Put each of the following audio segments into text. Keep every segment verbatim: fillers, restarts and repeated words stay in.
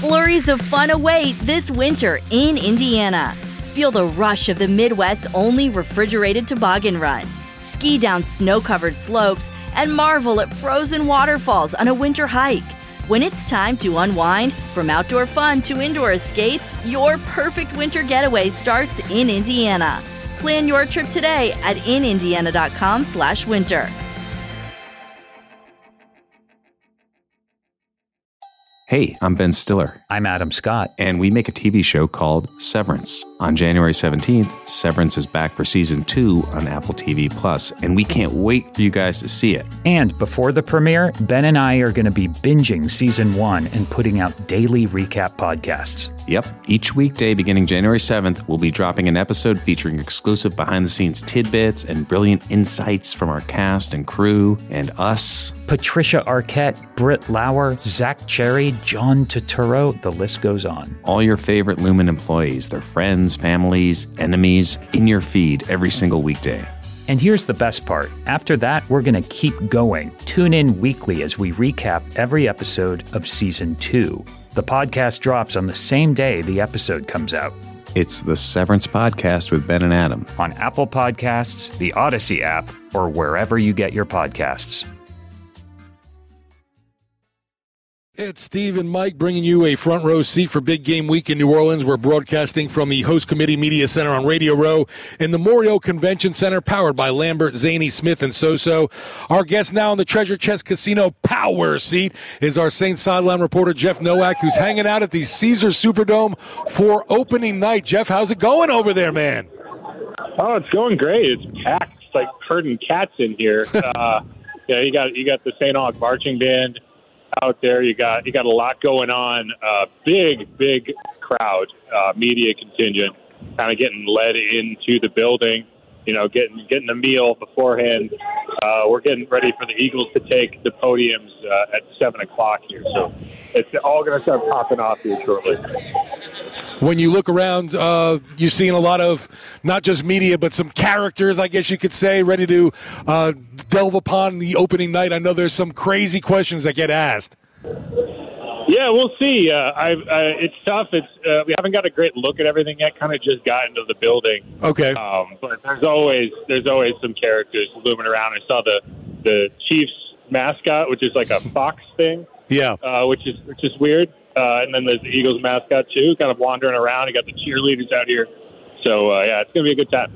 Flurries of fun await this winter in Indiana. Feel the rush of the Midwest's only refrigerated toboggan run. Ski down snow-covered slopes and marvel at frozen waterfalls on a winter hike. When it's time to unwind, from outdoor fun to indoor escapes, your perfect winter getaway starts in Indiana. Plan your trip today at in indiana dot com slash winter. Hey, I'm Ben Stiller. I'm Adam Scott. And we make a T V show called Severance. On January seventeenth, Severance is back for season two on Apple T V Plus, and we can't wait for you guys to see it. And before the premiere, Ben and I are going to be binging season one and putting out daily recap podcasts. Yep. Each weekday beginning January seventh, we'll be dropping an episode featuring exclusive behind-the-scenes tidbits and brilliant insights from our cast and crew and us. Patricia Arquette, Britt Lauer, Zach Cherry, John Turturro, the list goes on. All your favorite Lumen employees, their friends, families, enemies, in your feed every single weekday. And here's the best part. After that, we're going to keep going. Tune in weekly as we recap every episode of season two. The podcast drops on the same day the episode comes out. It's the Severance Podcast with Ben and Adam. On Apple Podcasts, the Odyssey app, or wherever you get your podcasts. It's Steve and Mike bringing you a front row seat for Big Game Week in New Orleans. We're broadcasting from the Host Committee Media Center on Radio Row in the Morio Convention Center, powered by Lambert, Zaney, Smith, and Soso. Our guest now in the Treasure Chest Casino power seat is our Saints sideline reporter, Jeff Nowak, who's hanging out at the Caesars Superdome for opening night. Jeff, how's it going over there, man? Oh, it's going great. It's packed. It's like herding cats in here. uh, yeah, you got you got the Saint Aug Marching Band out there. You got you got a lot going on. Uh, big, big crowd, uh, media contingent, kind of getting led into the building. You know, getting getting a meal beforehand. Uh, we're getting ready for the Eagles to take the podiums uh, at seven o'clock here. So it's all going to start popping off here shortly. When you look around, uh, you're seeing a lot of not just media, but some characters, I guess you could say, ready to uh, delve upon the opening night. I know there's some crazy questions that get asked. Yeah, we'll see. Uh, I've, uh, it's tough. It's uh, we haven't got a great look at everything yet. Kind of just got into the building. Okay. Um, but there's always there's always some characters looming around. I saw the the Chiefs mascot, which is like a fox thing. Yeah. Uh, which is which is weird. Uh, and then there's the Eagles mascot too, kind of wandering around. You got the cheerleaders out here. So uh, yeah, it's gonna be a good time.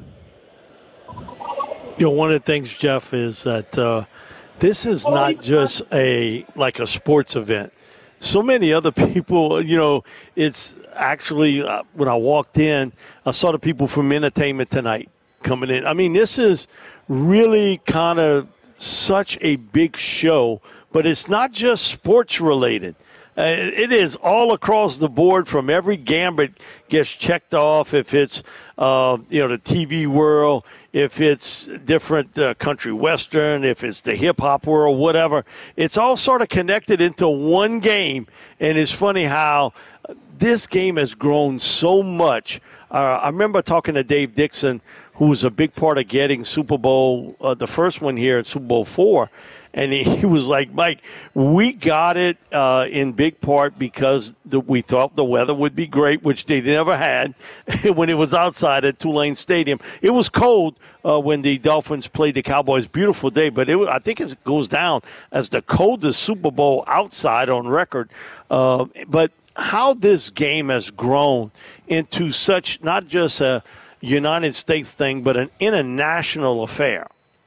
You know, one of the things, Jeff, is that uh, this is not just a like a sports event. So many other people, you know, it's actually, uh, when I walked in, I saw the people from Entertainment Tonight coming in. I mean, this is really kind of such a big show, but it's not just sports related. Uh, it is all across the board. From every gambit gets checked off. If it's, uh, you know, the T V world, if it's different uh, country western, if it's the hip-hop world, whatever. It's all sort of connected into one game, and it's funny how this game has grown so much. Uh, I remember talking to Dave Dixon, who was a big part of getting Super Bowl, uh, the first one here at Super Bowl four, and he, he was like, Mike, we got it uh, in big part because the, we thought the weather would be great, which they never had when it was outside at Tulane Stadium. It was cold uh, when the Dolphins played the Cowboys. Beautiful day, but it, I think it goes down as the coldest Super Bowl outside on record. Uh, but how this game has grown into such not just a United States thing, but an international affair.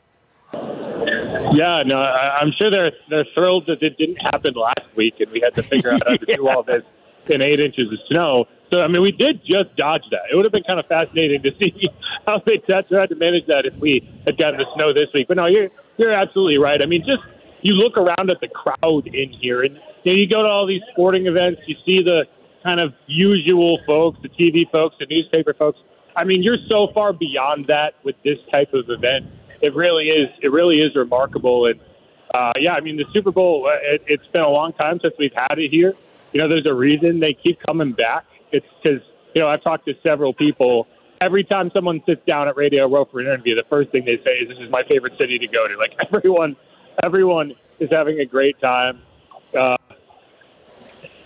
Yeah, no, I, I'm sure they're they're thrilled that it didn't happen last week, and we had to figure out how to yeah. do all this in eight inches of snow. So, I mean, we did just dodge that. It would have been kind of fascinating to see how they tried to manage that if we had gotten the snow this week. But no, you're you're absolutely right. I mean, just you look around at the crowd in here, and you know, you go to all these sporting events, you see the kind of usual folks, the T V folks, the newspaper folks. I mean, you're so far beyond that with this type of event. It really is. It really is remarkable. And uh, yeah, I mean, the Super Bowl. It, it's been a long time since we've had it here. You know, there's a reason they keep coming back. It's because you know I've talked to several people. Every time someone sits down at Radio Row for an interview, the first thing they say is, "This is my favorite city to go to." Like everyone, everyone is having a great time. Uh,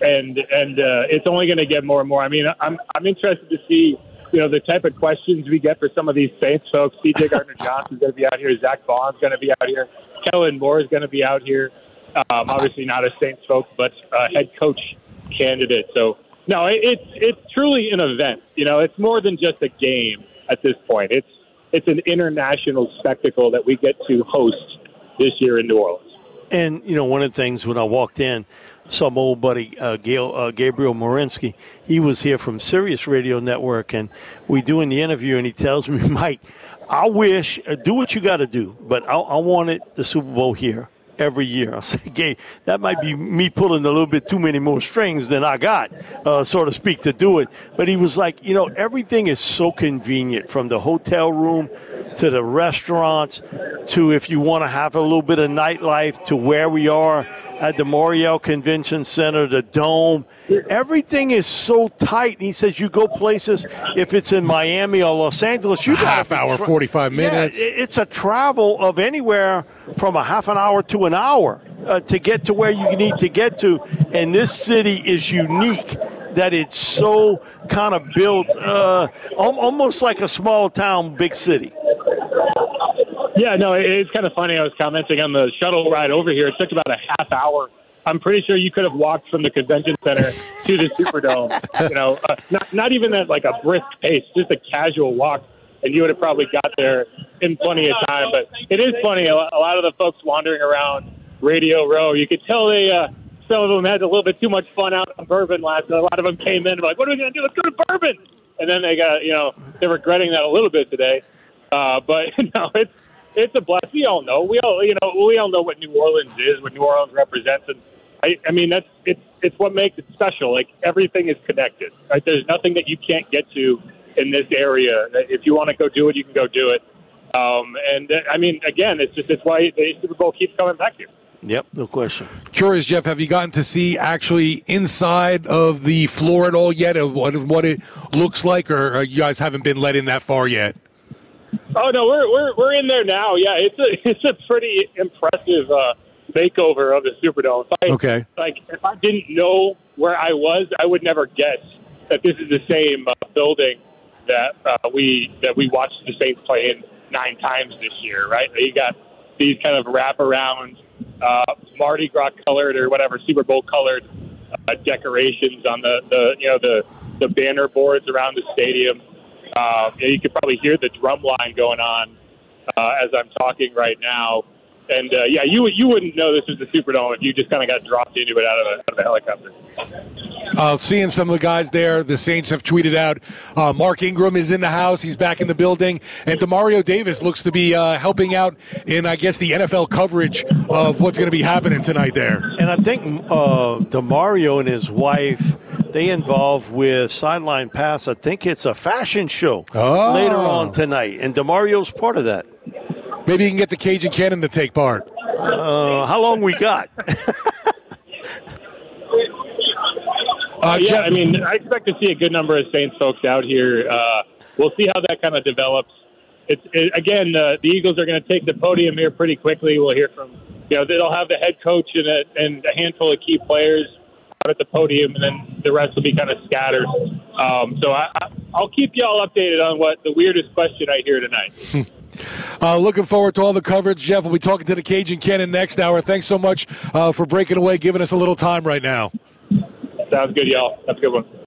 and and uh, it's only going to get more and more. I mean, I'm I'm interested to see, you know, the type of questions we get for some of these Saints folks. C J Gardner-Johnson's going to be out here. Zach Vaughn's going to be out here. Kellen Moore is going to be out here. Um, obviously not a Saints folk, but a head coach candidate. So, no, it, it's it's truly an event. You know, it's more than just a game at this point. It's it's an international spectacle that we get to host this year in New Orleans. And, you know, one of the things when I walked in, some old buddy, uh, Gail, uh, Gabriel Morinsky, he was here from Sirius Radio Network, and we doing the interview, and he tells me, Mike, I wish, uh, do what you got to do, but I, I wanted the Super Bowl here every year. I said, Gabe, that might be me pulling a little bit too many more strings than I got, uh, so to speak, to do it. But he was like, you know, everything is so convenient, from the hotel room to the restaurants to if you want to have a little bit of nightlife to where we are at the Morial Convention Center, the Dome. Everything is so tight. And he says you go places, if it's in Miami or Los Angeles, you got half hour, tra- forty-five minutes. Yeah, it's a travel of anywhere from a half an hour to an hour uh, to get to where you need to get to. And this city is unique that it's so kind of built uh, almost like a small town, big city. Yeah, no, it's kind of funny. I was commenting on the shuttle ride over here. It took about a half hour. I'm pretty sure you could have walked from the convention center to the Superdome. You know, uh, not not even at like a brisk pace, just a casual walk, and you would have probably got there in plenty of time. But it is funny. A lot of the folks wandering around Radio Row, you could tell they uh, some of them had a little bit too much fun out on Bourbon last night. A lot of them came in like, "What are we going to do? Let's go to Bourbon." And then they got, you know, they're regretting that a little bit today. Uh, but no, it's. It's a blast. We all know. We all, you know, we all know what New Orleans is, what New Orleans represents, and I, I mean that's it's it's what makes it special. Like everything is connected. Right? There's nothing that you can't get to in this area. If you want to go do it, you can go do it. Um, and uh, I mean, again, it's just it's why the Super Bowl keeps coming back here. Yep, no question. Curious, Jeff, have you gotten to see actually inside of the floor at all yet, of what, of what it looks like, or you guys haven't been let in that far yet? Oh no, we're we're we're in there now. Yeah, it's a it's a pretty impressive uh, makeover of the Superdome. If I, okay. Like if I didn't know where I was, I would never guess that this is the same uh, building that uh, we that we watched the Saints play in nine times this year. Right? You got these kind of wraparound, uh, Mardi Gras colored or whatever Super Bowl colored uh, decorations on the, the you know the the banner boards around the stadium. Uh, you could probably hear the drum line going on uh, as I'm talking right now. And, uh, yeah, you you wouldn't know this was the Superdome if you just kind of got dropped into it out of a, out of a helicopter. Uh, seeing some of the guys there, the Saints have tweeted out, uh, Mark Ingram is in the house. He's back in the building. And Demario Davis looks to be uh, helping out in, I guess, the N F L coverage of what's going to be happening tonight there. And I think uh, Demario and his wife, they involved with Sideline Pass. I think it's a fashion show oh. later on tonight. And Demario's part of that. Maybe you can get the Cajun Cannon to take part. Uh, how long we got? uh, yeah, I mean, I expect to see a good number of Saints folks out here. Uh, we'll see how that kind of develops. It's it, again, uh, the Eagles are going to take the podium here pretty quickly. We'll hear from, you know, they'll have the head coach and a, and a handful of key players out at the podium, and then the rest will be kind of scattered. Um, so I, I, I'll keep you all updated on what the weirdest question I hear tonight. Uh, looking forward to all the coverage. Jeff, we'll be talking to the Cajun Cannon next hour. Thanks so much uh, for breaking away, giving us a little time right now. Sounds good, y'all. Have a good one.